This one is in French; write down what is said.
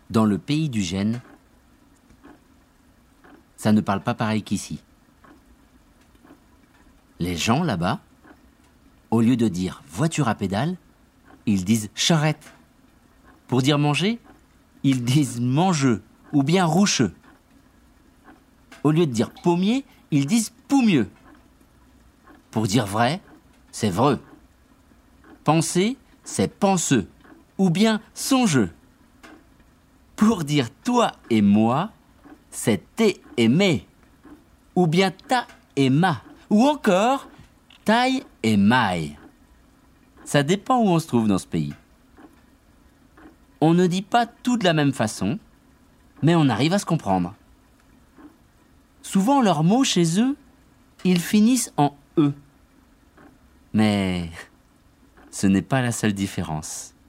Dans le pays du Gène, ça ne parle pas pareil qu'ici. Les gens là-bas, au lieu de dire voiture à pédale, ils disent charrette. Pour dire manger, ils disent mangeux ou bien roucheux. Au lieu de dire pommier, ils disent poumieux. Pour dire vrai, c'est vreux. Penser, c'est penseux ou bien songeux. Pour dire toi et moi, c'est té et mé, ou bien ta et ma, ou encore taille et maille. Ça dépend où on se trouve dans ce pays. On ne dit pas tout de la même façon, mais on arrive à se comprendre. Souvent, leurs mots chez eux, ils finissent en « e ». Mais ce n'est pas la seule différence.